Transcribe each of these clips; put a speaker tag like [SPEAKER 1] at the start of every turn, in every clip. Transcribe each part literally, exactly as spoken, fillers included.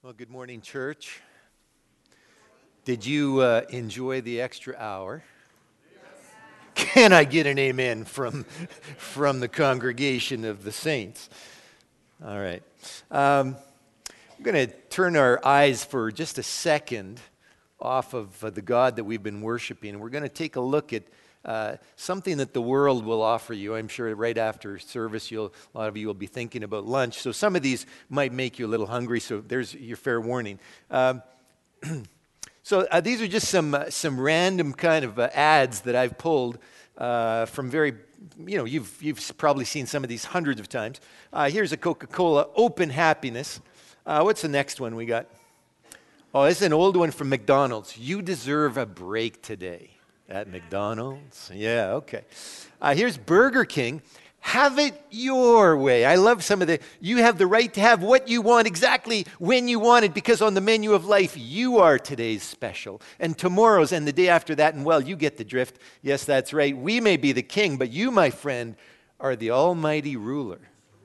[SPEAKER 1] Well, good morning, church. Did you uh, enjoy the extra hour? Yes. Can I get an amen from, from the congregation of the saints? All right. Um, I'm going to turn our eyes for just a second off of uh, the God that we've been worshiping. We're going to take a look at Uh, something that the world will offer you. I'm sure right after service, you'll, a lot of you will be thinking about lunch. So some of these might make you a little hungry, so there's your fair warning. Um, so uh, these are just some uh, some random kind of uh, ads that I've pulled uh, from very, you know, you've, you've probably seen some of these hundreds of times. Uh, here's a Coca-Cola, Open Happiness. Uh, what's the next one we got? Oh, this is an old one from McDonald's. You deserve a break today. At McDonald's? Yeah, okay. Uh, here's Burger King. Have it your way. I love some of the, you have the right to have what you want exactly when you want it, because on the menu of life, you are today's special. And tomorrow's and the day after that, and well, you get the drift. Yes, that's right. We may be the king, but you, my friend, are the almighty ruler.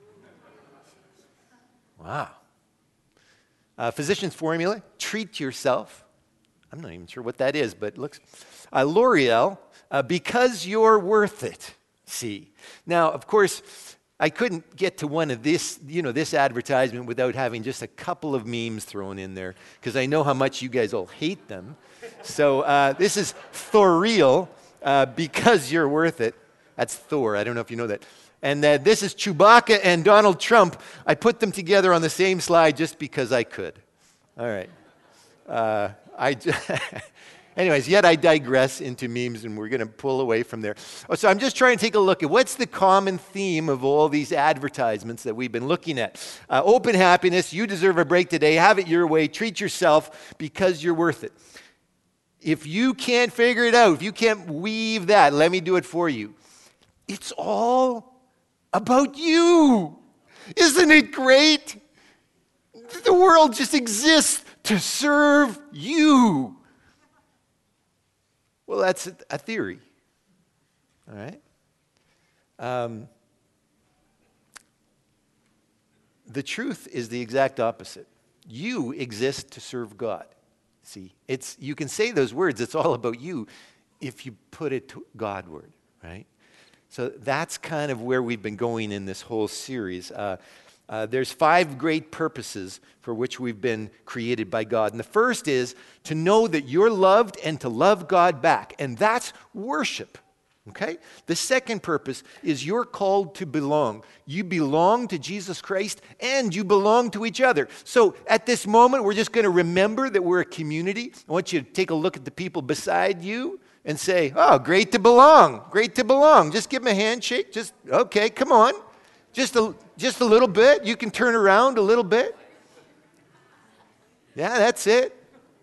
[SPEAKER 1] Wow. Uh, Physician's Formula, treat yourself. I'm not even sure what that is, but it looks... Uh, L'Oreal, uh, because you're worth it. See, now, of course, I couldn't get to one of this, you know, this advertisement without having just a couple of memes thrown in there, because I know how much you guys all hate them. So uh, this is Thorreal, uh, because you're worth it. That's Thor. I don't know if you know that. And uh, this is Chewbacca and Donald Trump. I put them together on the same slide just because I could. All right. Uh, I. Anyways, yet I digress into memes, and we're going to pull away from there. Oh, so I'm just trying to take a look at what's the common theme of all these advertisements that we've been looking at. Uh, open Happiness, you deserve a break today, have it your way, treat yourself because you're worth it. If you can't figure it out, if you can't weave that, let me do it for you. It's all about you. Isn't it great? The world just exists to serve you. Well, that's a theory, all right? Um, the truth is the exact opposite. You exist to serve God. See, it's you can say those words, it's all about you, if you put it to Godward, right? So that's kind of where we've been going in this whole series. Uh, Uh, there's five great purposes for which we've been created by God. And the first is to know that you're loved and to love God back. And that's worship. Okay? The second purpose is you're called to belong. You belong to Jesus Christ and you belong to each other. So at this moment, we're just going to remember that we're a community. I want you to take a look at the people beside you and say, oh, great to belong. Great to belong. Just give them a handshake. Just, okay, come on. Just a, just a little bit. You can turn around a little bit. Yeah, that's it.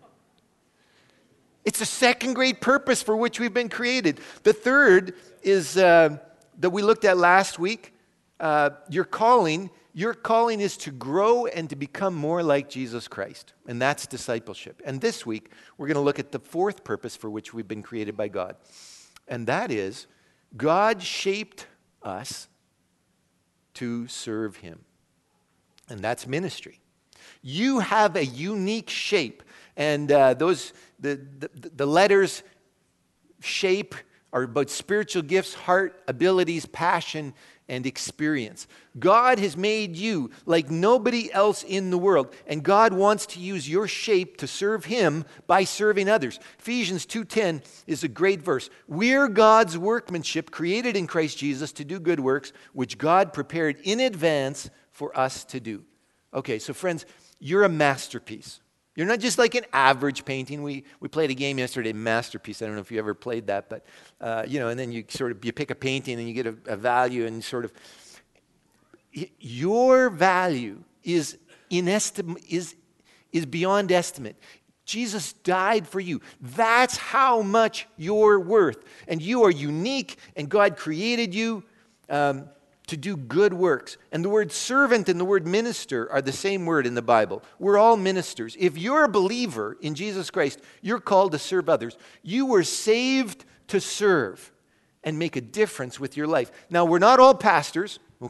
[SPEAKER 1] It's the second great purpose for which we've been created. The third is uh, that we looked at last week. Uh, your calling, your calling is to grow and to become more like Jesus Christ. And that's discipleship. And this week, we're going to look at the fourth purpose for which we've been created by God. And that is, God shaped us to serve him. And that's ministry. You have a unique shape. And uh, those the, the, the letters shape are about spiritual gifts, heart, abilities, passion, and experience. God has made you like nobody else in the world. And God wants to use your shape to serve him by serving others. Ephesians two ten is a great verse. We're God's workmanship created in Christ Jesus to do good works, which God prepared in advance for us to do. Okay, so friends, you're a masterpiece. You're not just like an average painting. We we played a game yesterday, Masterpiece. I don't know if you ever played that, but uh, you know, and then you sort of you pick a painting and you get a, a value and sort of your value is inestim is is beyond estimate. Jesus died for you. That's how much you're worth, and you are unique. And God created you um, to do good works. And the word servant and the word minister are the same word in the Bible. We're all ministers. If you're a believer in Jesus Christ, you're called to serve others. You were saved to serve and make a difference with your life. Now, we're not all pastors, okay?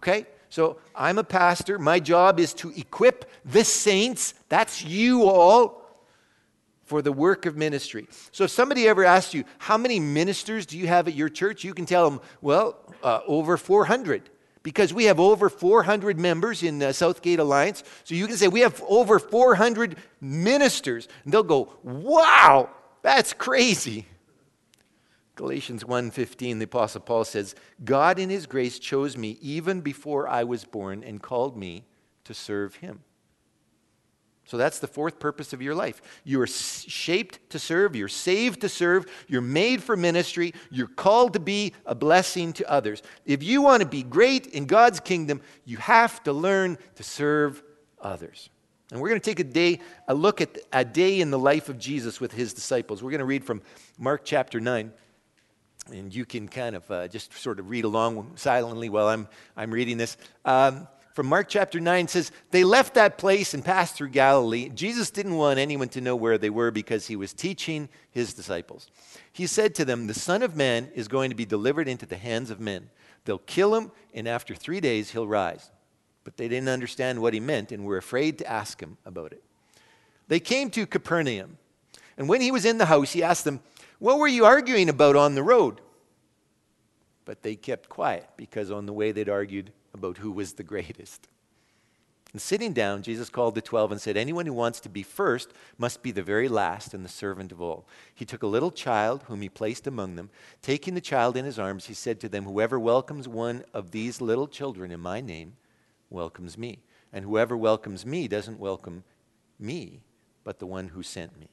[SPEAKER 1] So I'm a pastor. My job is to equip the saints, that's you all, for the work of ministry. So if somebody ever asks you, how many ministers do you have at your church? You can tell them, well, uh, over four hundred. Because we have over four hundred members in uh, Southgate Alliance. So you can say, we have over four hundred ministers. And they'll go, wow, that's crazy. Galatians one fifteen, the Apostle Paul says, God in his grace chose me even before I was born and called me to serve him. So that's the fourth purpose of your life. You are shaped to serve. You're saved to serve. You're made for ministry. You're called to be a blessing to others. If you want to be great in God's kingdom, you have to learn to serve others. And we're going to take a day, a look at a day in the life of Jesus with his disciples. We're going to read from Mark chapter nine. And you can kind of uh, just sort of read along silently while I'm, I'm reading this. Um, from Mark chapter nine, it says, they left that place and passed through Galilee. Jesus didn't want anyone to know where they were because he was teaching his disciples. He said to them, the Son of Man is going to be delivered into the hands of men. They'll kill him, and after three days he'll rise. But they didn't understand what he meant and were afraid to ask him about it. They came to Capernaum, and when he was in the house, he asked them, what were you arguing about on the road? But they kept quiet because on the way they'd argued about who was the greatest. And sitting down, Jesus called the twelve and said, anyone who wants to be first must be the very last and the servant of all. He took a little child whom he placed among them. Taking the child in his arms, he said to them, whoever welcomes one of these little children in my name welcomes me. And whoever welcomes me doesn't welcome me, but the one who sent me.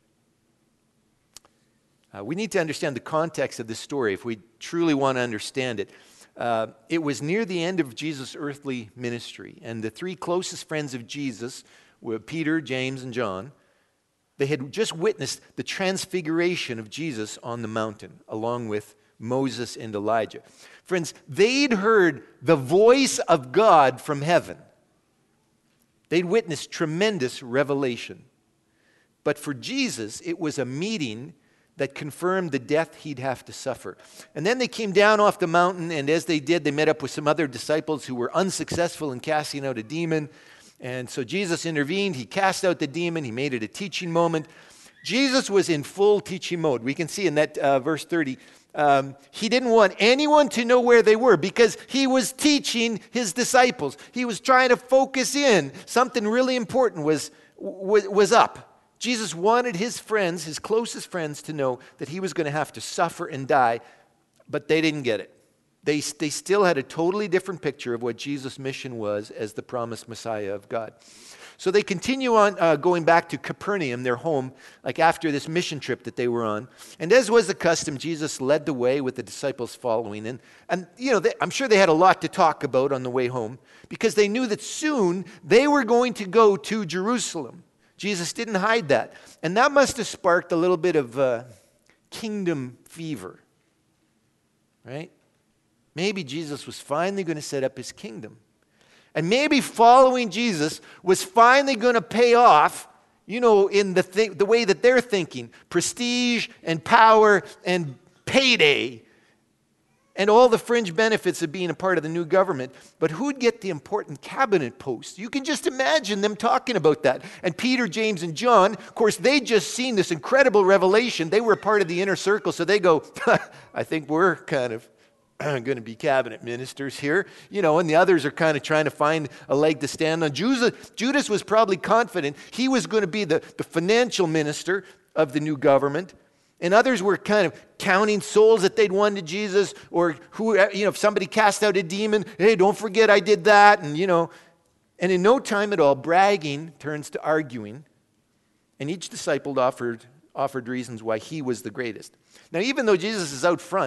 [SPEAKER 1] Uh, we need to understand the context of this story if we truly want to understand it. Uh, it was near the end of Jesus' earthly ministry, and the three closest friends of Jesus were Peter, James, and John. They had just witnessed the transfiguration of Jesus on the mountain, along with Moses and Elijah. Friends, they'd heard the voice of God from heaven. They'd witnessed tremendous revelation. But for Jesus, it was a meeting that confirmed the death he'd have to suffer. And then they came down off the mountain, and as they did, they met up with some other disciples who were unsuccessful in casting out a demon. And so Jesus intervened. He cast out the demon. He made it a teaching moment. Jesus was in full teaching mode. We can see in that uh, verse thirty, um, he didn't want anyone to know where they were because he was teaching his disciples. He was trying to focus in. Something really important was, was, was up. Jesus wanted his friends, his closest friends, to know that he was going to have to suffer and die, but they didn't get it. They, they still had a totally different picture of what Jesus' mission was as the promised Messiah of God. So they continue on uh, going back to Capernaum, their home, like after this mission trip that they were on. And as was the custom, Jesus led the way with the disciples following. And, and you know, they, I'm sure they had a lot to talk about on the way home because they knew that soon they were going to go to Jerusalem. Jesus didn't hide that. And that must have sparked a little bit of uh, kingdom fever, right? Maybe Jesus was finally going to set up his kingdom. And maybe following Jesus was finally going to pay off, you know, in the, th- the way that they're thinking. Prestige and power and payday and all the fringe benefits of being a part of the new government. But who'd get the important cabinet post? You can just imagine them talking about that. And Peter, James, and John, of course, they'd just seen this incredible revelation. They were part of the inner circle, so they go, I think we're kind of going to be cabinet ministers here. You know, and the others are kind of trying to find a leg to stand on. Judas, Judas was probably confident he was going to be the, the financial minister of the new government. And others were kind of counting souls that they'd won to Jesus, or who, you know, if somebody cast out a demon, hey, don't forget I did that, and you know. And in no time at all, bragging turns to arguing, and each disciple offered offered reasons why he was the greatest. Now, even though Jesus is out front,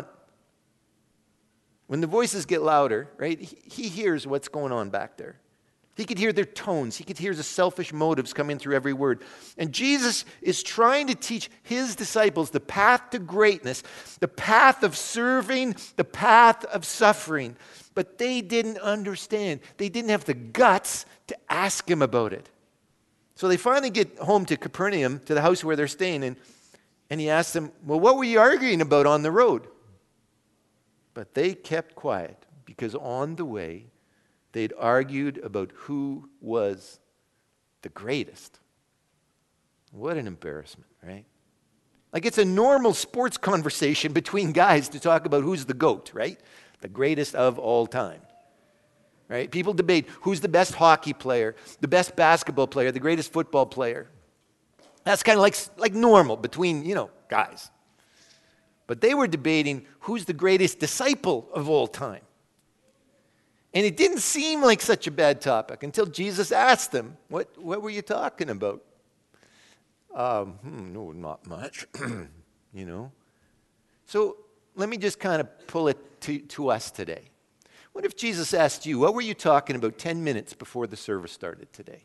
[SPEAKER 1] when the voices get louder, right, he, he hears what's going on back there. He could hear their tones. He could hear the selfish motives coming through every word. And Jesus is trying to teach his disciples the path to greatness, the path of serving, the path of suffering. But they didn't understand. They didn't have the guts to ask him about it. So they finally get home to Capernaum, to the house where they're staying, and, and he asks them, well, what were you arguing about on the road? But they kept quiet because on the way, They'd argued about who was the greatest. What an embarrassment, right? Like, it's a normal sports conversation between guys to talk about who's the GOAT, right? The greatest of all time, right? People debate who's the best hockey player, the best basketball player, the greatest football player. That's kind of like, like normal between, you know, guys. But they were debating who's the greatest disciple of all time. And it didn't seem like such a bad topic until Jesus asked them, what, what were you talking about? Um, hmm, no, not much, you know. So let me just kind of pull it to, to us today. What if Jesus asked you, what were you talking about ten minutes before the service started today?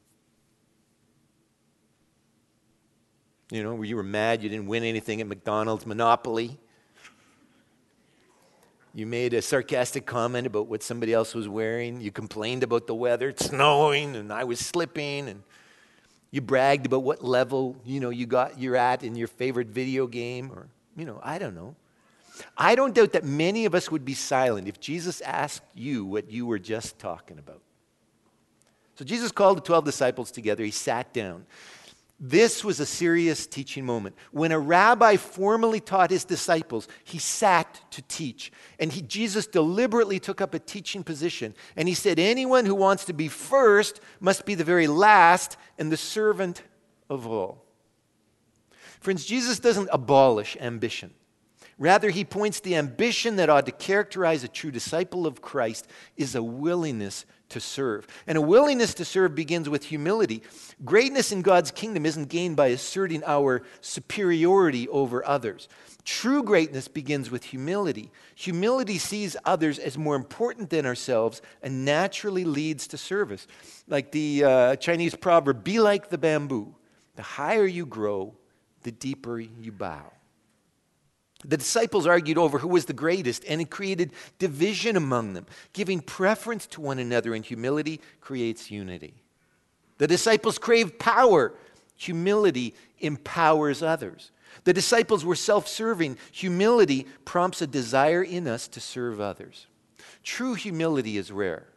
[SPEAKER 1] You know, you were mad you didn't win anything at McDonald's Monopoly. You made a sarcastic comment about what somebody else was wearing. You complained about the weather. It's snowing and I was slipping. And you bragged about what level, you know, you got, you're at in your favorite video game. Or, you know, I don't know. I don't doubt that many of us would be silent if Jesus asked you what you were just talking about. So Jesus called the twelve disciples together. He sat down. This was a serious teaching moment. When a rabbi formally taught his disciples, he sat to teach. And he, Jesus deliberately took up a teaching position. And he said, anyone who wants to be first must be the very last and the servant of all. Friends, Jesus doesn't abolish ambition. Rather, he points the ambition that ought to characterize a true disciple of Christ is a willingness to serve. And a willingness to serve begins with humility. Greatness in God's kingdom isn't gained by asserting our superiority over others. True greatness begins with humility. Humility sees others as more important than ourselves and naturally leads to service. Like the uh, Chinese proverb, be like the bamboo. The higher you grow, the deeper you bow. The disciples argued over who was the greatest, and it created division among them. Giving preference to one another in humility creates unity. The disciples craved power. Humility empowers others. The disciples were self-serving. Humility prompts a desire in us to serve others. True humility is rare.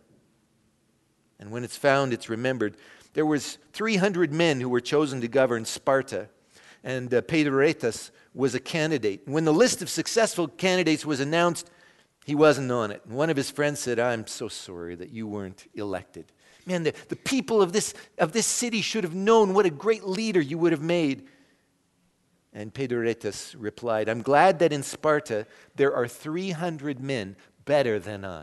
[SPEAKER 1] And when it's found, it's remembered. There was three hundred men who were chosen to govern Sparta, and uh, Pedretus was a candidate. When the list of successful candidates was announced, he wasn't on it. And one of his friends said, I'm so sorry that you weren't elected. Man, the, the people of this, of this city should have known what a great leader you would have made. And Pedretus replied, I'm glad that in Sparta there are three hundred men better than I.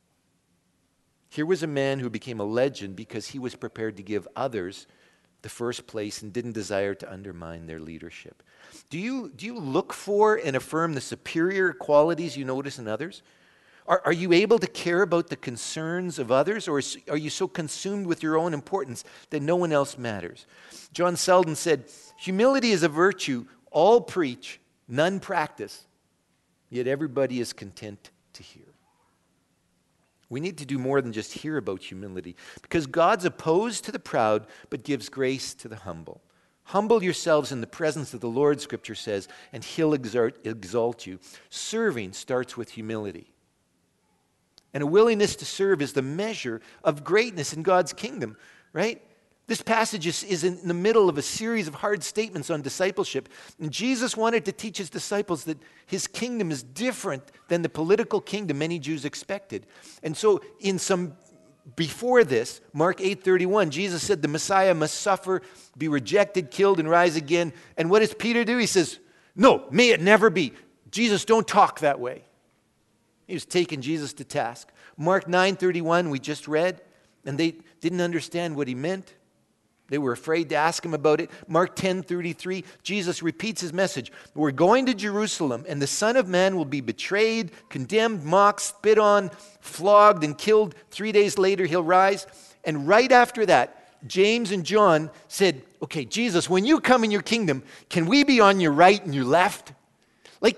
[SPEAKER 1] Here was a man who became a legend because he was prepared to give others the first place and didn't desire to undermine their leadership. Do you, do you look for and affirm the superior qualities you notice in others? Are, are you able to care about the concerns of others, or is, are you so consumed with your own importance that no one else matters? John Selden said, humility is a virtue all preach, none practice, yet everybody is content to hear. We need to do more than just hear about humility, because God's opposed to the proud, but gives grace to the humble. Humble yourselves in the presence of the Lord, Scripture says, and He'll exalt, exalt you. Serving starts with humility. And a willingness to serve is the measure of greatness in God's kingdom, right? This passage is, is in the middle of a series of hard statements on discipleship. And Jesus wanted to teach his disciples that his kingdom is different than the political kingdom many Jews expected. And so in some, before this, Mark eight thirty-one, Jesus said the Messiah must suffer, be rejected, killed, and rise again. And what does Peter do? He says, no, may it never be. Jesus, don't talk that way. He was taking Jesus to task. Mark nine thirty-one, we just read, and they didn't understand what he meant. They were afraid to ask him about it. Mark ten thirty-three, Jesus repeats his message. We're going to Jerusalem, and the Son of Man will be betrayed, condemned, mocked, spit on, flogged, and killed. Three days later, he'll rise. And right after that, James and John said, okay, Jesus, when you come in your kingdom, can we be on your right and your left? Like,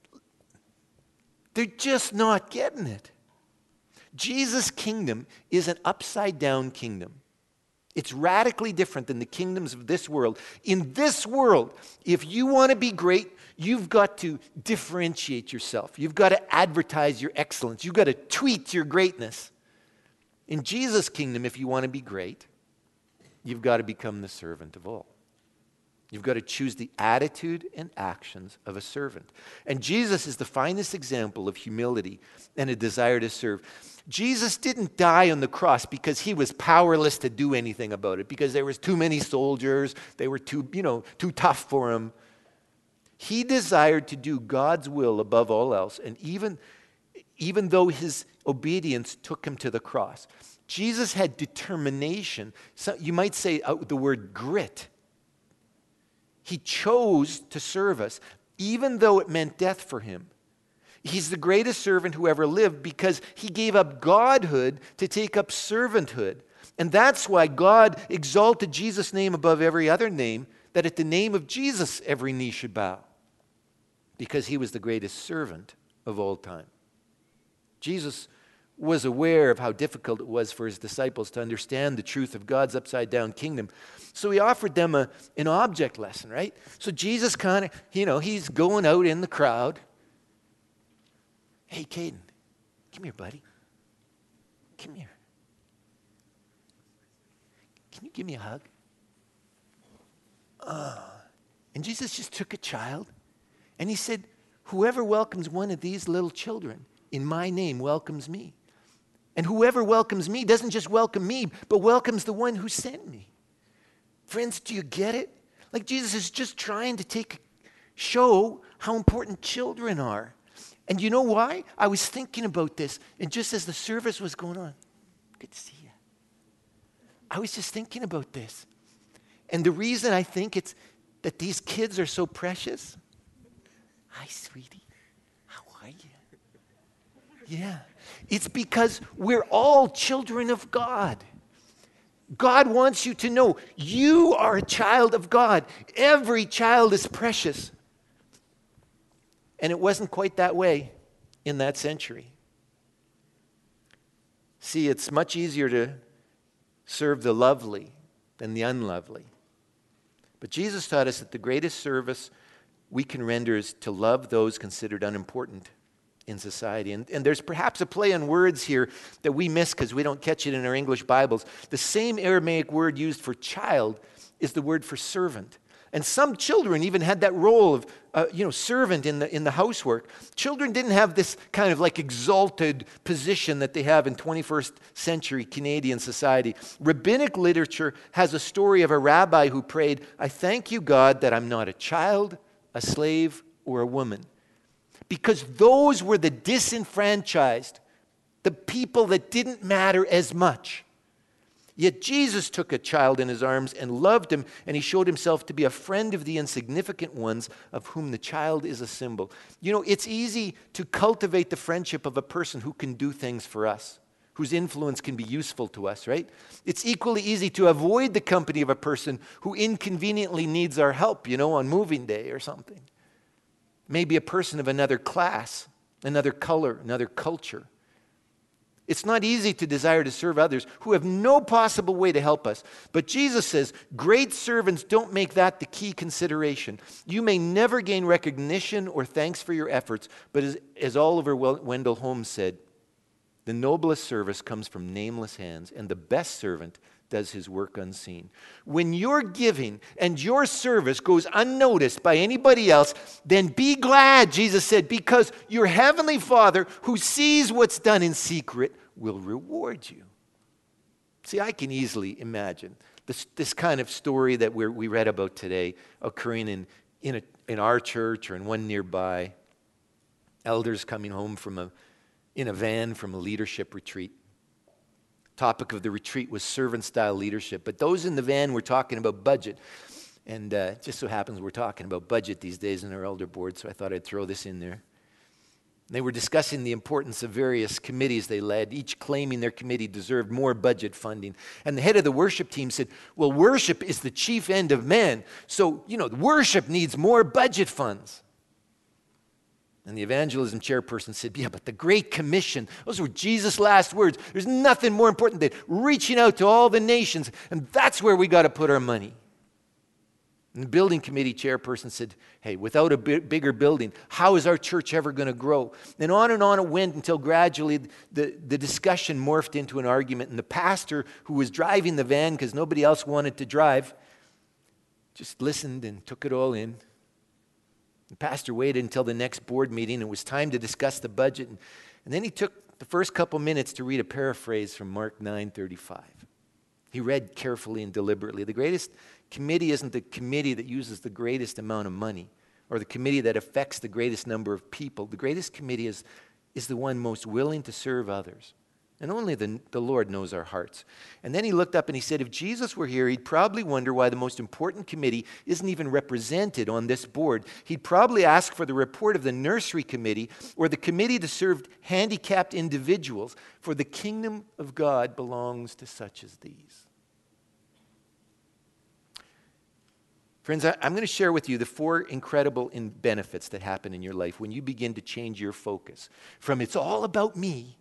[SPEAKER 1] they're just not getting it. Jesus' kingdom is an upside-down kingdom. It's radically different than the kingdoms of this world. In this world, if you want to be great, you've got to differentiate yourself. You've got to advertise your excellence. You've got to tweet your greatness. In Jesus' kingdom, if you want to be great, you've got to become the servant of all. You've got to choose the attitude and actions of a servant. And Jesus is the finest example of humility and a desire to serve. Jesus didn't die on the cross because he was powerless to do anything about it, because there was too many soldiers, they were too, you know, too tough for him. He desired to do God's will above all else, and even, even though his obedience took him to the cross, Jesus had determination. So you might say uh, the word grit. He chose to serve us, even though it meant death for him. He's the greatest servant who ever lived because he gave up godhood to take up servanthood. And that's why God exalted Jesus' name above every other name, that at the name of Jesus every knee should bow, because he was the greatest servant of all time. Jesus was aware of how difficult it was for his disciples to understand the truth of God's upside-down kingdom. So he offered them a, an object lesson, right? So Jesus kind of, you know, he's going out in the crowd. Hey, Caden, come here, buddy. Come here. Can you give me a hug? Uh, and Jesus just took a child, and he said, whoever welcomes one of these little children in my name welcomes me. And whoever welcomes me doesn't just welcome me, but welcomes the one who sent me. Friends, do you get it? Like Jesus is just trying to take, show how important children are. And you know why? I was thinking about this, and just as the service was going on, good to see you. I was just thinking about this. And the reason I think it's that these kids are so precious. Hi, sweetie. How are you? Yeah. It's because we're all children of God. God wants you to know you are a child of God. Every child is precious. And it wasn't quite that way in that century. See, it's much easier to serve the lovely than the unlovely. But Jesus taught us that the greatest service we can render is to love those considered unimportant in society. And, and there's perhaps a play on words here that we miss because we don't catch it in our English Bibles. The same Aramaic word used for child is the word for servant. And some children even had that role of, uh, you know, servant in the in the housework. Children didn't have this kind of like exalted position that they have in twenty-first century Canadian society. Rabbinic literature has a story of a rabbi who prayed, I thank you, God, that I'm not a child, a slave, or a woman. Because those were the disenfranchised, the people that didn't matter as much. Yet Jesus took a child in his arms and loved him, and he showed himself to be a friend of the insignificant ones, of whom the child is a symbol. You know, it's easy to cultivate the friendship of a person who can do things for us, whose influence can be useful to us, right? It's equally easy to avoid the company of a person who inconveniently needs our help, you know, on moving day or something. Maybe a person of another class, another color, another culture. It's not easy to desire to serve others who have no possible way to help us. But Jesus says, great servants don't make that the key consideration. You may never gain recognition or thanks for your efforts, but as, as Oliver Wendell Holmes said, the noblest service comes from nameless hands, and the best servant does his work unseen. When your giving and your service goes unnoticed by anybody else, then be glad, Jesus said, because your heavenly Father, who sees what's done in secret, will reward you. See, I can easily imagine this, this kind of story that we're, we read about today occurring in, in, a, in our church or in one nearby. Elders coming home from a, in a van from a leadership retreat. Topic of the retreat was servant-style leadership. But those in the van were talking about budget. And uh, it just so happens we're talking about budget these days in our elder board, so I thought I'd throw this in there. They were discussing the importance of various committees they led, each claiming their committee deserved more budget funding. And the head of the worship team said, well, worship is the chief end of man. So, you know, worship needs more budget funds. And the evangelism chairperson said, yeah, but the Great Commission, those were Jesus' last words. There's nothing more important than reaching out to all the nations, and that's where we got to put our money. And the building committee chairperson said, hey, without a bi- bigger building, how is our church ever going to grow? And on and on it went until gradually the, the discussion morphed into an argument. And the pastor who was driving the van because nobody else wanted to drive just listened and took it all in. The pastor waited until the next board meeting. It was time to discuss the budget. And, and then he took the first couple minutes to read a paraphrase from Mark nine thirty-five. He read carefully and deliberately. The greatest committee isn't the committee that uses the greatest amount of money or the committee that affects the greatest number of people. The greatest committee is, is the one most willing to serve others. And only the, the Lord knows our hearts. And then he looked up and he said, if Jesus were here, he'd probably wonder why the most important committee isn't even represented on this board. He'd probably ask for the report of the nursery committee or the committee to serve handicapped individuals, for the kingdom of God belongs to such as these. Friends, I'm going to share with you the four incredible benefits that happen in your life when you begin to change your focus from it's all about me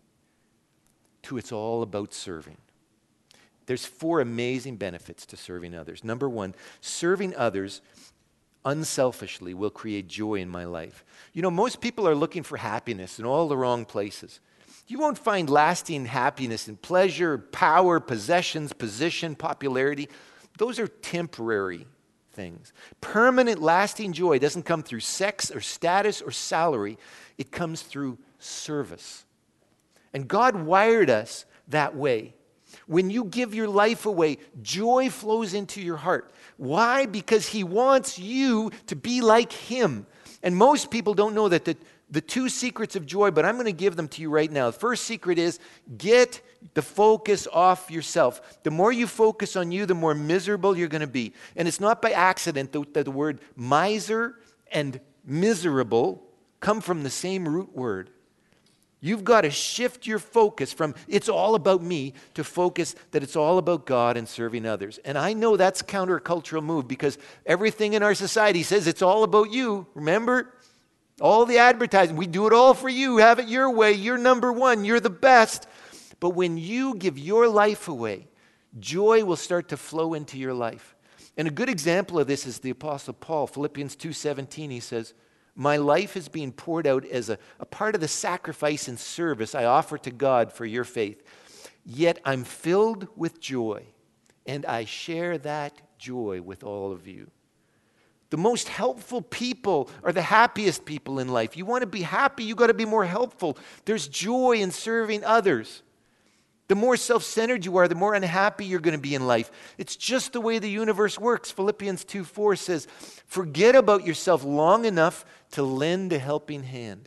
[SPEAKER 1] to it's all about serving. There's four amazing benefits to serving others. Number one, serving others unselfishly will create joy in my life. You know, most people are looking for happiness in all the wrong places. You won't find lasting happiness in pleasure, power, possessions, position, popularity. Those are temporary things. Permanent, lasting joy doesn't come through sex or status or salary. It comes through service. And God wired us that way. When you give your life away, joy flows into your heart. Why? Because he wants you to be like him. And most people don't know that the, the two secrets of joy, but I'm going to give them to you right now. The first secret is get the focus off yourself. The more you focus on you, the more miserable you're going to be. And it's not by accident that the word miser and miserable come from the same root word. You've got to shift your focus from it's all about me to focus that it's all about God and serving others. And I know that's a countercultural move because everything in our society says it's all about you. Remember? All the advertising, we do it all for you. Have it your way. You're number one. You're the best. But when you give your life away, joy will start to flow into your life. And a good example of this is the Apostle Paul. Philippians two seventeen, he says, my life is being poured out as a, a part of the sacrifice and service I offer to God for your faith. Yet I'm filled with joy, and I share that joy with all of you. The most helpful people are the happiest people in life. You want to be happy, you got to be more helpful. There's joy in serving others. The more self-centered you are, the more unhappy you're going to be in life. It's just the way the universe works. Philippians two four says, forget about yourself long enough to lend a helping hand.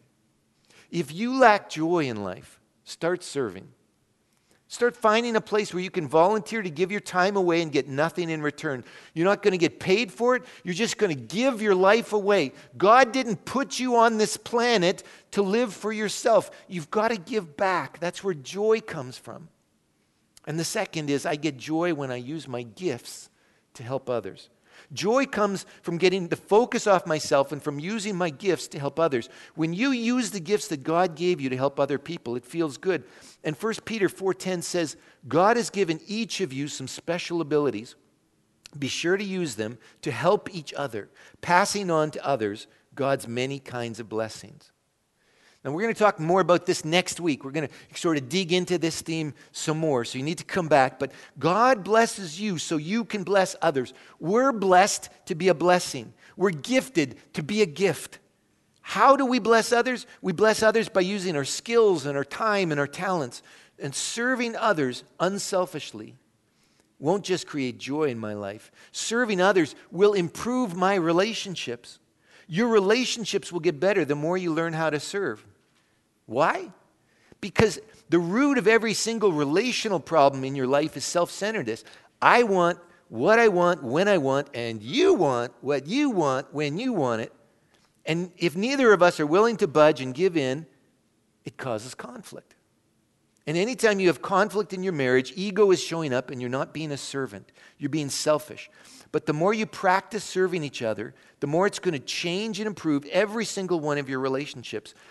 [SPEAKER 1] If you lack joy in life, start serving. Start finding a place where you can volunteer to give your time away and get nothing in return. You're not going to get paid for it. You're just going to give your life away. God didn't put you on this planet to live for yourself. You've got to give back. That's where joy comes from. And the second is I get joy when I use my gifts to help others. Joy comes from getting the focus off myself and from using my gifts to help others. When you use the gifts that God gave you to help other people, it feels good. And First Peter four ten says, God has given each of you some special abilities. Be sure to use them to help each other, passing on to others God's many kinds of blessings. Now, we're going to talk more about this next week. We're going to sort of dig into this theme some more, so you need to come back. But God blesses you so you can bless others. We're blessed to be a blessing. We're gifted to be a gift. How do we bless others? We bless others by using our skills and our time and our talents. And serving others unselfishly won't just create joy in my life. Serving others will improve my relationships. Your relationships will get better the more you learn how to serve. Why? Because the root of every single relational problem in your life is self-centeredness. I want what I want when I want, and you want what you want when you want it. And if neither of us are willing to budge and give in, it causes conflict. And anytime you have conflict in your marriage, ego is showing up and you're not being a servant. You're being selfish. But the more you practice serving each other, the more it's going to change and improve every single one of your relationships.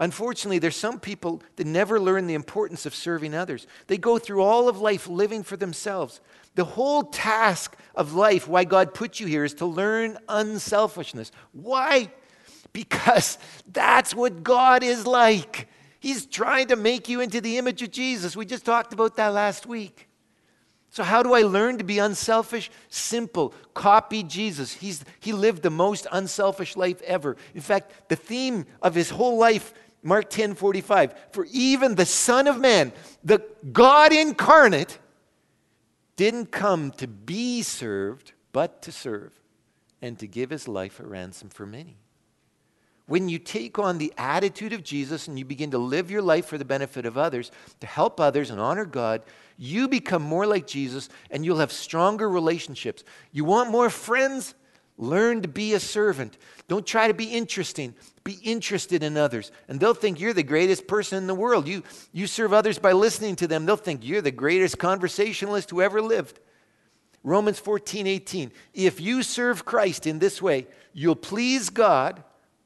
[SPEAKER 1] Unfortunately, there's some people that never learn the importance of serving others. They go through all of life living for themselves. The whole task of life, why God put you here, is to learn unselfishness. Why? Because that's what God is like. He's trying to make you into the image of Jesus. We just talked about that last week. So how do I learn to be unselfish? Simple. Copy Jesus. He's, he lived the most unselfish life ever. In fact, the theme of his whole life, Mark ten forty-five, for even the Son of Man, the God incarnate, didn't come to be served, but to serve, and to give his life a ransom for many. When you take on the attitude of Jesus and you begin to live your life for the benefit of others, to help others and honor God, you become more like Jesus and you'll have stronger relationships. You want more friends? Learn to be a servant. Don't try to be interesting. Be interested in others. And they'll think you're the greatest person in the world. You, you serve others by listening to them. They'll think you're the greatest conversationalist who ever lived. Romans fourteen eighteen. If you serve Christ in this way, you'll please God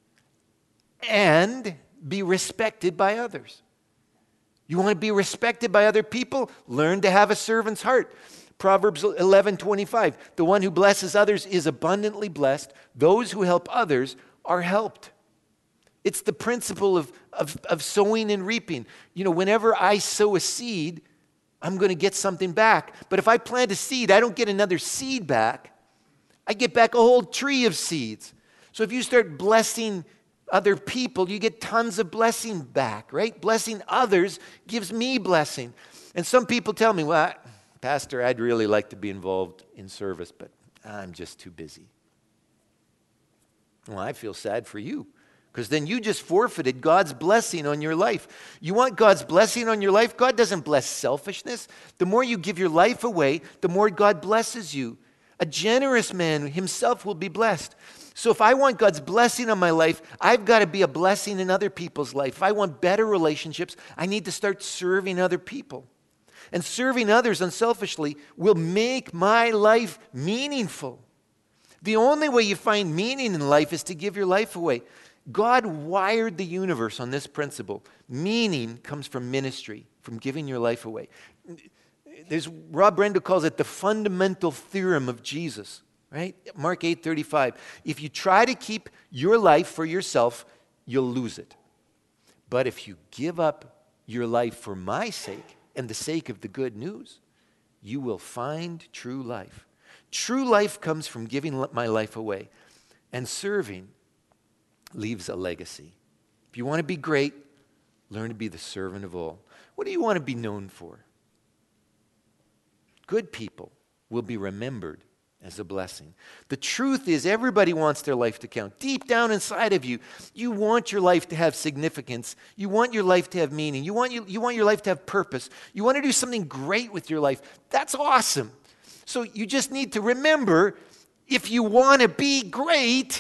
[SPEAKER 1] and be respected by others. You want to be respected by other people? Learn to have a servant's heart. Proverbs eleven twenty-five. The one who blesses others is abundantly blessed. Those who help others are helped. It's the principle of, of, of sowing and reaping. You know, whenever I sow a seed, I'm going to get something back. But if I plant a seed, I don't get another seed back. I get back a whole tree of seeds. So if you start blessing other people, you get tons of blessing back, right? Blessing others gives me blessing. And some people tell me, well, Pastor, I'd really like to be involved in service, but I'm just too busy. Well, I feel sad for you, because then you just forfeited God's blessing on your life. You want God's blessing on your life? God doesn't bless selfishness. The more you give your life away, the more God blesses you. A generous man himself will be blessed. So if I want God's blessing on my life, I've got to be a blessing in other people's life. If I want better relationships, I need to start serving other people. And serving others unselfishly will make my life meaningful. The only way you find meaning in life is to give your life away. God wired the universe on this principle. Meaning comes from ministry, from giving your life away. There's, Rob Brendo calls it the fundamental theorem of Jesus, right? Mark eight thirty-five. If you try to keep your life for yourself, you'll lose it. But if you give up your life for my sake and the sake of the good news, you will find true life. True life comes from giving my life away. And serving leaves a legacy. If you want to be great, learn to be the servant of all. What do you want to be known for? Good people will be remembered as a blessing. The truth is, everybody wants their life to count. Deep down inside of you, you want your life to have significance. You want your life to have meaning. You want, you, you want your life to have purpose. You want to do something great with your life. That's awesome. So you just need to remember, if you want to be great,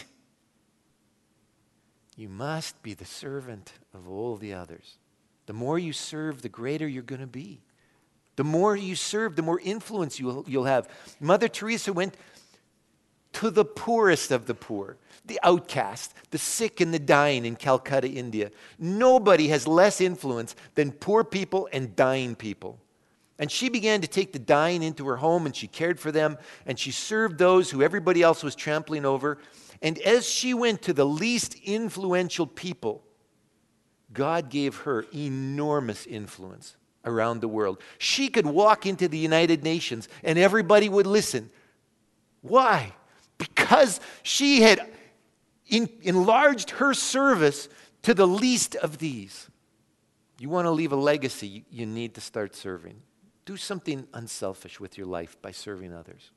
[SPEAKER 1] you must be the servant of all the others. The more you serve, the greater you're going to be. The more you serve, the more influence you'll, you'll have. Mother Teresa went to the poorest of the poor, the outcast, the sick and the dying in Calcutta, India. Nobody has less influence than poor people and dying people. And she began to take the dying into her home, and she cared for them, and she served those who everybody else was trampling over. And as she went to the least influential people, God gave her enormous influence around the world. She could walk into the United Nations and everybody would listen. Why? Because she had in, enlarged her service to the least of these. You want to leave a legacy, you, you need to start serving. Do something unselfish with your life by serving others.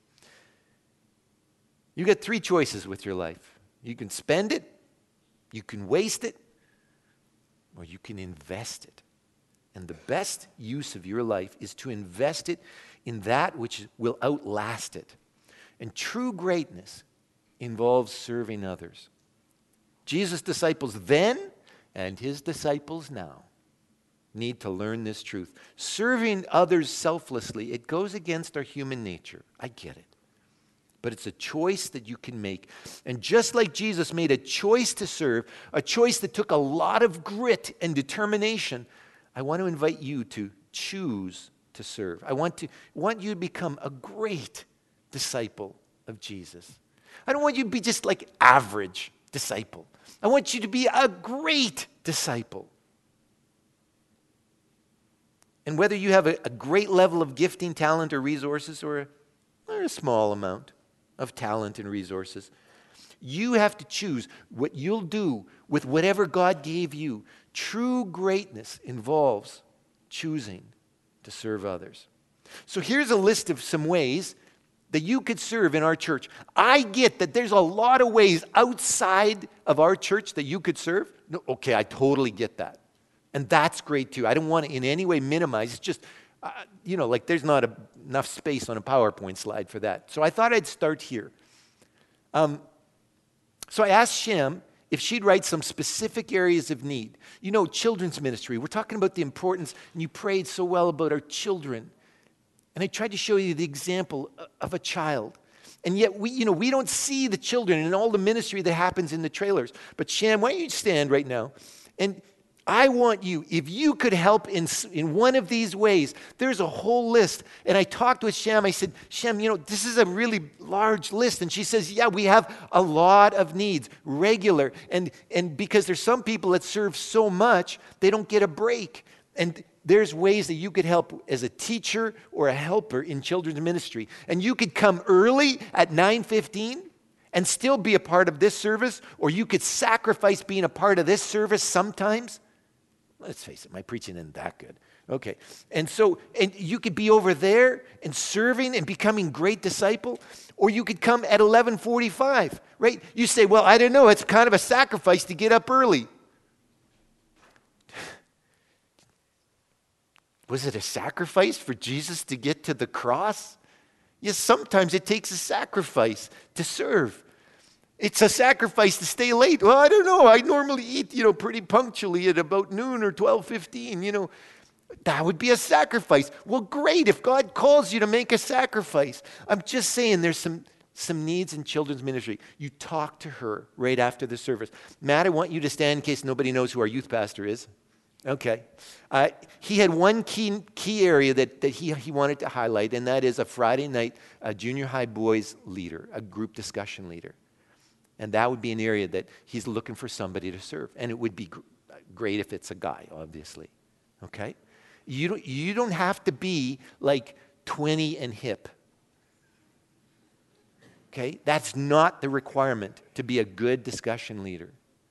[SPEAKER 1] You get three choices with your life. You can spend it, you can waste it, or you can invest it. And the best use of your life is to invest it in that which will outlast it. And true greatness involves serving others. Jesus' disciples then and his disciples now need to learn this truth. Serving others selflessly, it goes against our human nature. I get it. but it's a choice that you can make. And just like Jesus made a choice to serve, a choice that took a lot of grit and determination, I want to invite you to choose to serve. I want to want you to become a great disciple of Jesus. I don't want you to be just like average disciple. I want you to be a great disciple. And whether you have a, a great level of gifting, talent, or resources, or a, or a small amount of talent and resources, you have to choose what you'll do with whatever God gave you. True greatness involves choosing to serve others. So here's a list of some ways that you could serve in our church. I get that there's a lot of ways outside of our church that you could serve. No, okay, I totally get that. And that's great too. I don't want to in any way minimize. It's just, uh, you know, like there's not a, enough space on a PowerPoint slide for that. So I thought I'd start here. Um, so I asked Shem if she'd write some specific areas of need. You know, children's ministry. We're talking about the importance, and you prayed so well about our children. And I tried to show you the example of a child. And yet, we, you know, we don't see the children and all the ministry that happens in the trailers. But Shem, why don't you stand right now? And I want you, if you could help in, in one of these ways, there's a whole list. And I talked with Shem. I said, Shem, you know, this is a really large list. And she says, yeah, we have a lot of needs, regular. And, and because there's some people that serve so much, they don't get a break. And there's ways that you could help as a teacher or a helper in children's ministry. And you could come early at nine fifteen and still be a part of this service, or you could sacrifice being a part of this service sometimes. Let's face it, my preaching isn't that good. Okay. And so, and you could be over there and serving and becoming great disciple, or you could come at eleven forty-five, right? You say, well, I don't know, it's kind of a sacrifice to get up early. Was it a sacrifice for Jesus to get to the cross? Yes, sometimes it takes a sacrifice to serve. It's a sacrifice to stay late. Well, I don't know. I normally eat, you know, pretty punctually at about noon or twelve fifteen, you know. That would be a sacrifice. Well, great if God calls you to make a sacrifice. I'm just saying there's some, some needs in children's ministry. You talk to her right after the service. Matt, I want you to stand in case nobody knows who our youth pastor is. Okay. Uh, he had one key key area that, that he, he wanted to highlight, and that is a Friday night a junior high boys leader, a group discussion leader. And that would be an area that he's looking for somebody to serve. And it would be gr- great if it's a guy, obviously. Okay? You don't, you don't have to be like twenty and hip. Okay? That's not the requirement to be a good discussion leader.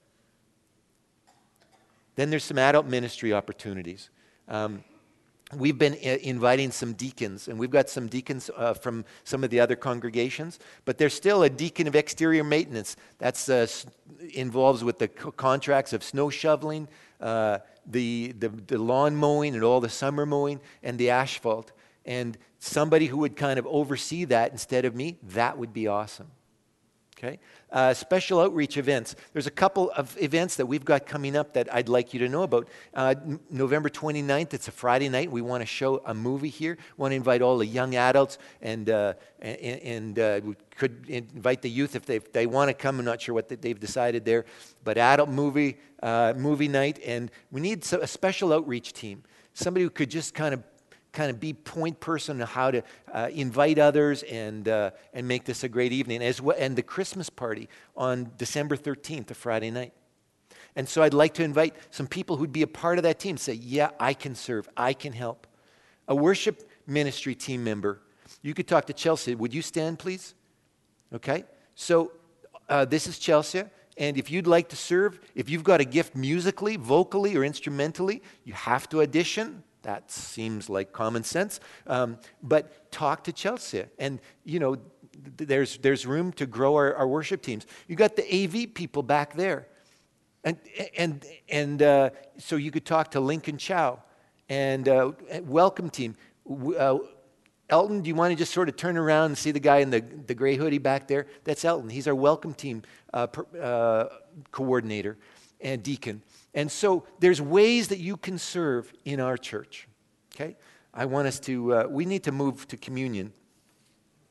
[SPEAKER 1] Then there's some adult ministry opportunities. Um, We've been I- inviting some deacons, and we've got some deacons uh, from some of the other congregations, but there's still a deacon of exterior maintenance. That's uh, s- involves with the co- contracts of snow shoveling, uh, the, the the lawn mowing, and all the summer mowing, and the asphalt. And somebody who would kind of oversee that instead of me, that would be awesome. Okay? Uh, special outreach events. There's a couple of events that we've got coming up that I'd like you to know about. Uh, n- November twenty-ninth, it's a Friday night. We want to show a movie here. We want to invite all the young adults, and uh, and, and uh, we could invite the youth if they, if they want to come. I'm not sure what they've decided there. But adult movie, uh, movie night, and we need so- a special outreach team. Somebody who could just kind of kind of be point person on how to uh, invite others and uh, and make this a great evening, as well, and the Christmas party on December thirteenth, a Friday night. And so I'd like to invite some people who'd be a part of that team. Say, yeah, I can serve, I can help. A worship ministry team member. You could talk to Chelsea. Would you stand, please? Okay. So uh, this is Chelsea. And if you'd like to serve, if you've got a gift musically, vocally, or instrumentally, you have to audition. That seems like common sense. Um, but talk to Chelsea. And, you know, th- there's there's room to grow our, our worship teams. You got the A V people back there. And and and uh, so you could talk to Lincoln Chow. And uh, welcome team. Uh, Elton, do you want to just sort of turn around and see the guy in the, the gray hoodie back there? That's Elton. He's our welcome team uh, per, uh, coordinator and deacon. And so there's ways that you can serve in our church, okay? I want us to, uh, we need to move to communion.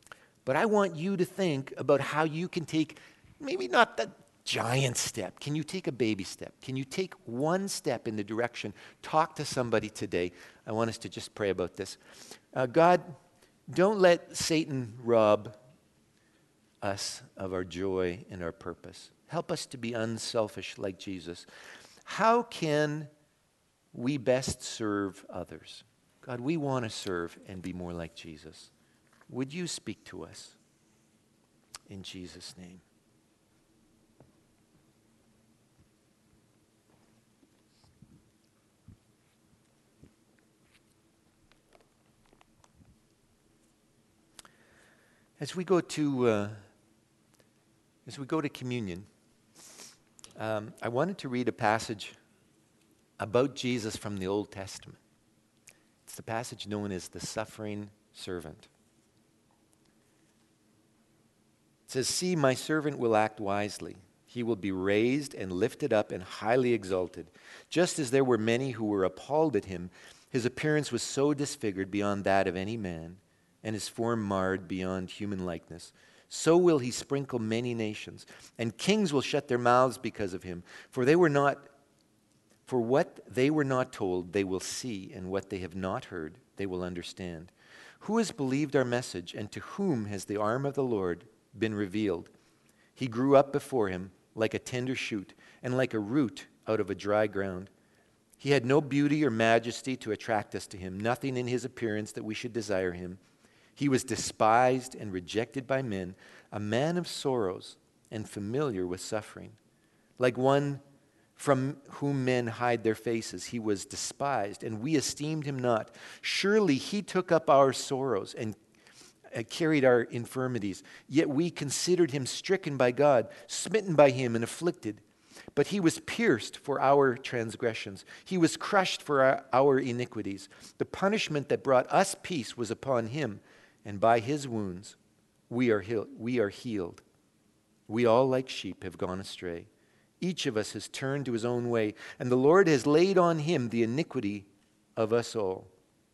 [SPEAKER 1] But I want you to think about how you can take, maybe not the giant step. Can you take a baby step? Can you take one step in the direction? Talk to somebody today. I want us to just pray about this. Uh, God, don't let Satan rob us of our joy and our purpose. Help us to be unselfish like Jesus. How can we best serve others? God, we want to serve and be more like Jesus. Would you speak to us? In Jesus' name. As we go to uh, as we go to communion, um, I wanted to read a passage about Jesus from the Old Testament. It's the passage known as the suffering servant. It says, "See, my servant will act wisely. He will be raised and lifted up and highly exalted. Just as there were many who were appalled at him, his appearance was so disfigured beyond that of any man, and his form marred beyond human likeness. So will he sprinkle many nations, and kings will shut their mouths because of him. For they were not, for what they were not told, they will see, and what they have not heard, they will understand. Who has believed our message, and to whom has the arm of the Lord been revealed? He grew up before him like a tender shoot, and like a root out of a dry ground. He had no beauty or majesty to attract us to him, nothing in his appearance that we should desire him. He was despised and rejected by men, a man of sorrows and familiar with suffering. Like one from whom men hide their faces, he was despised, and we esteemed him not. Surely he took up our sorrows and carried our infirmities. Yet we considered him stricken by God, smitten by him and afflicted. But he was pierced for our transgressions. He was crushed for our, our iniquities. The punishment that brought us peace was upon him, and by his wounds we are healed. We are healed. We all like sheep have gone astray. Each of us has turned to his own way, and the Lord has laid on him the iniquity of us all.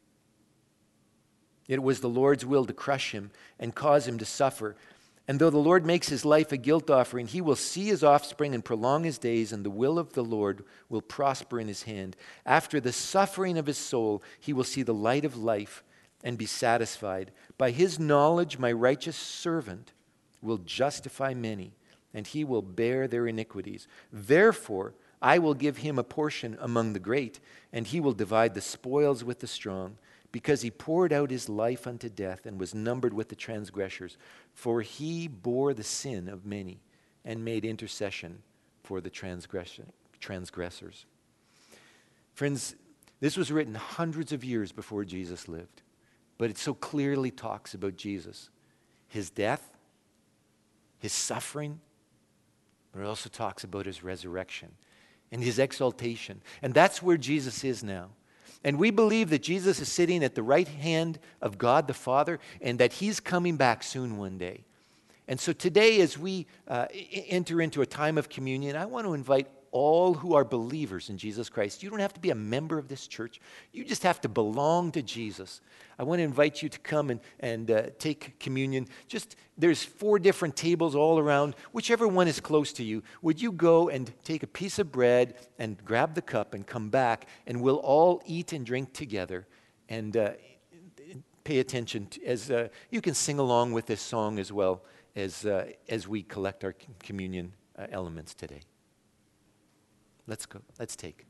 [SPEAKER 1] It was the Lord's will to crush him and cause him to suffer. And though the Lord makes his life a guilt offering, he will see his offspring and prolong his days, and the will of the Lord will prosper in his hand. After the suffering of his soul, he will see the light of life and be satisfied. By his knowledge, my righteous servant will justify many, and he will bear their iniquities. Therefore, I will give him a portion among the great, and he will divide the spoils with the strong, because he poured out his life unto death and was numbered with the transgressors. For he bore the sin of many and made intercession for the transgression, transgressors." Friends, this was written hundreds of years before Jesus lived, but it so clearly talks about Jesus, his death, his suffering, but it also talks about his resurrection and his exaltation. And that's where Jesus is now. And we believe that Jesus is sitting at the right hand of God the Father, and that he's coming back soon one day. And so today, as we uh, enter into a time of communion, I want to invite all who are believers in Jesus Christ. You don't have to be a member of this church. You just have to belong to Jesus. I want to invite you to come and, and uh, take communion. Just, there's four different tables all around. Whichever one is close to you, would you go and take a piece of bread and grab the cup and come back, and we'll all eat and drink together. And uh, pay attention to, as uh, you can sing along with this song as well as, uh, as we collect our communion uh, elements today. Let's go. Let's take.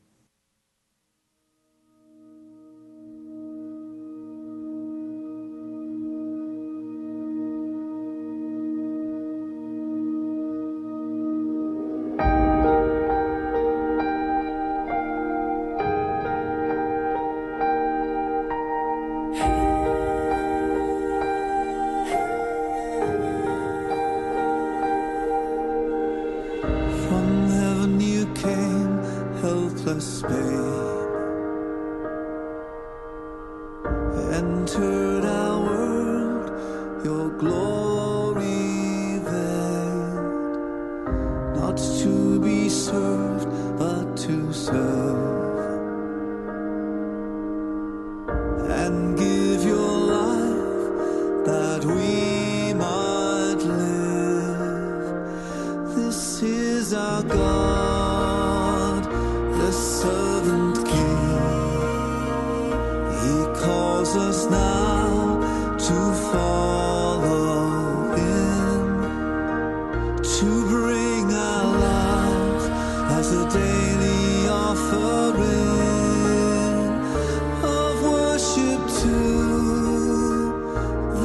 [SPEAKER 2] Entered our world, your glory veiled, not to be served, but to serve, and give your life that we might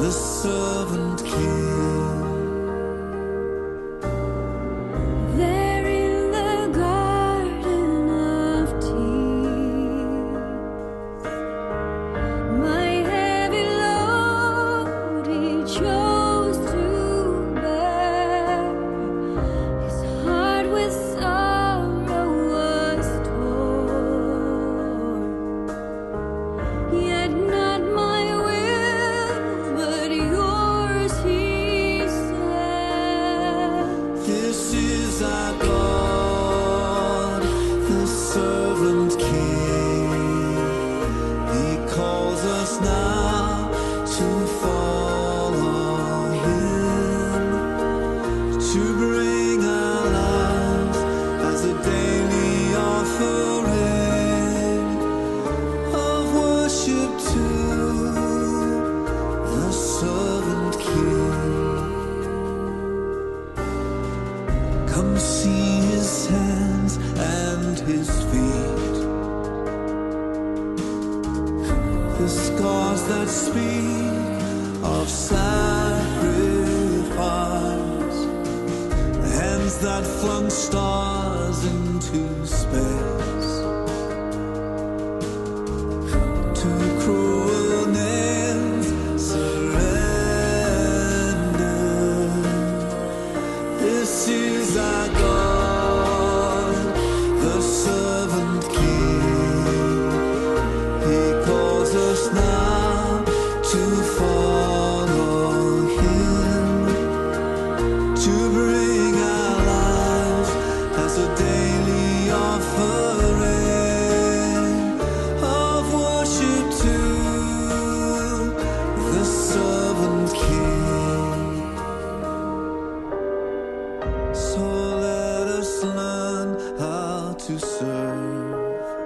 [SPEAKER 2] the servant king.
[SPEAKER 3] There in the garden of tears, my heavy load he chose to bear. His heart with sorrow was torn. Yet not my will, but yours, he said.
[SPEAKER 2] This is our God, the servant king. He calls us now to follow him, to bring our lives as a daily offering of worship to the servant king. Come see his hands and his feet, the scars that speak of sacrifice, hands that flung stars into space, to cruel nails surrender. This is our God, the servant king. He calls us now to follow him, to bring our lives as a daily offering of worship to the servant king. So let us learn how to serve,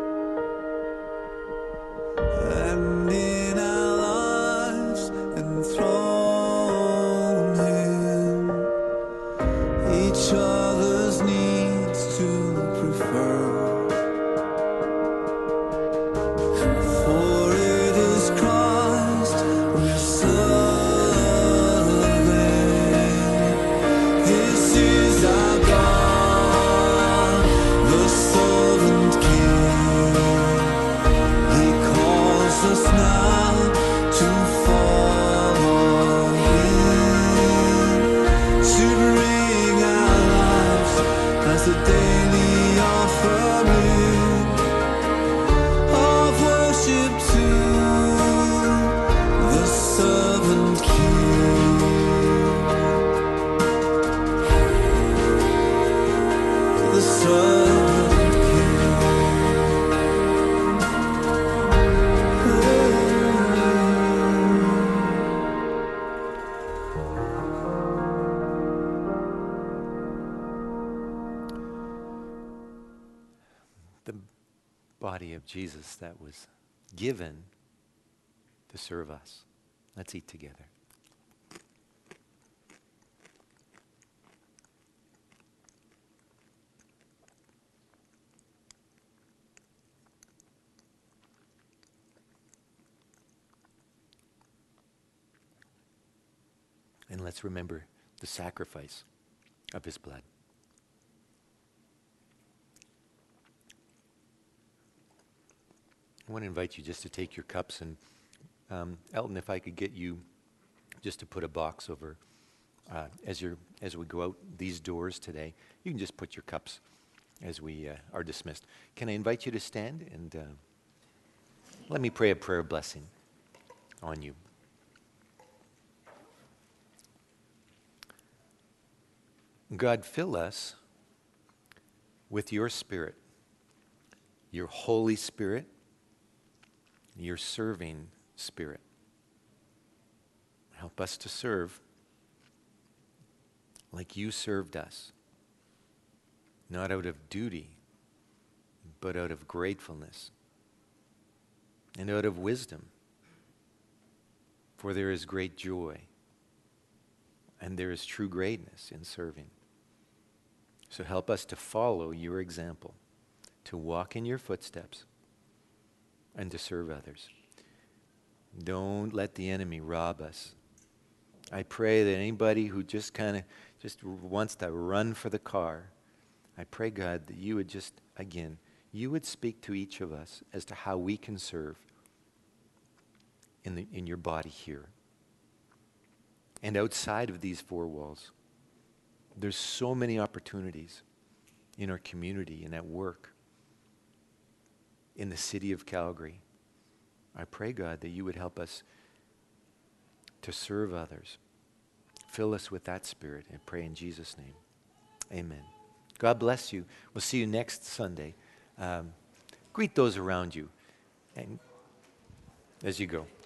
[SPEAKER 2] and in our lives enthrone him, each other's needs to prefer. For it is Christ we're serving. This is our God, the servant king. He calls us now to follow him, to bring our lives as a daily offering of worship to the servant king. The servant king.
[SPEAKER 1] The body of Jesus that was given to serve us. Let's eat together. And let's remember the sacrifice of his blood. I want to invite you just to take your cups, and um, Elton, if I could get you just to put a box over uh, as you're as we go out these doors today. You can just put your cups as we uh, are dismissed. Can I invite you to stand and uh, let me pray a prayer of blessing on you. God, fill us with your Spirit, your Holy Spirit, your serving Spirit. Help us to serve like you served us, not out of duty, but out of gratefulness and out of wisdom. For there is great joy and there is true greatness in serving. So help us to follow your example, to walk in your footsteps, and to serve others. Don't let the enemy rob us I pray that anybody who just kind of just wants to run for the car, I pray, God, that you would just, again, you would speak to each of us as to how we can serve in, the, in your body here. And outside of these four walls, there's so many opportunities in our community and at work, in the city of Calgary. I pray, God, that you would help us to serve others. Fill us with that spirit, and pray in Jesus' name. Amen. God bless you. We'll see you next Sunday. Um, greet those around you and as you go.